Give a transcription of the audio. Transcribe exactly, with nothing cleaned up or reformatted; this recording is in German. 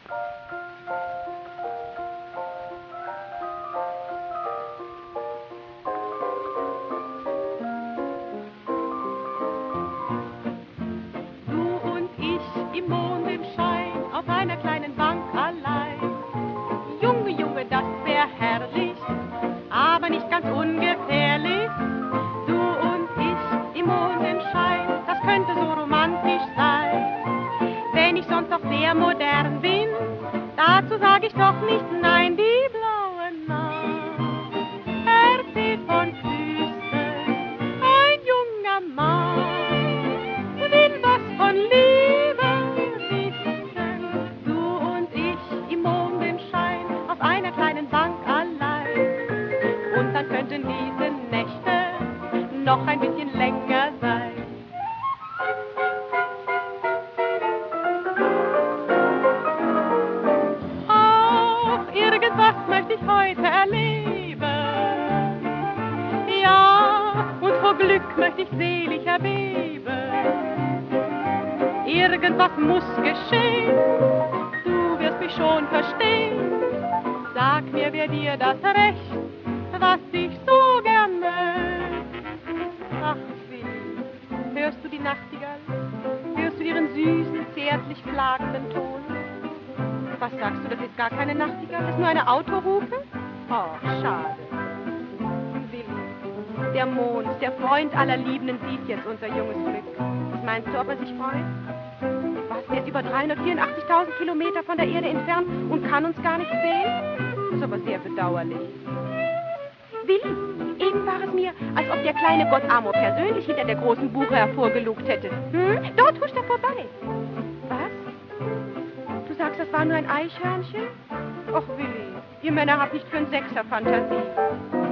Im Mondenschein auf einer kleinen Bank allein. Junge, Junge, das wär herrlich, aber nicht ganz ungefährlich. Du und ich im Mondenschein, das könnte so romantisch sein. Wenn ich sonst auch sehr modern bin, dazu sag ich doch nicht nein. Die blaue Nacht, Herz von Füßen, ein junger Mann will was von Liebe. Könnten diese Nächte noch ein bisschen länger sein. Auch irgendwas möchte ich heute erleben. Ja, und vor Glück möchte ich selig erbeben. Irgendwas muss geschehen, du wirst mich schon verstehen. Sag mir, wer dir das Recht, was ich so gern möcht. Ach, Willi, hörst du die Nachtigall? Hörst du ihren süßen, zärtlich klagenden Ton? Was sagst du, das ist gar keine Nachtigall, das ist nur eine Autorufe? Oh, schade. Willi, der Mond, der Freund aller Liebenden, sieht jetzt unser junges Glück. Was meinst du, ob er sich freut? Was, er ist über dreihundertvierundachtzigtausend Kilometer von der Erde entfernt und kann uns gar nicht sehen? Das ist aber sehr bedauerlich. Willi, eben war es mir, als ob der kleine Gott Amor persönlich hinter der großen Buche hervorgelugt hätte. Hm? Dort huscht er vorbei. Was? Du sagst, das war nur ein Eichhörnchen? Och, Willi, ihr Männer habt nicht für einen Sechser Fantasie.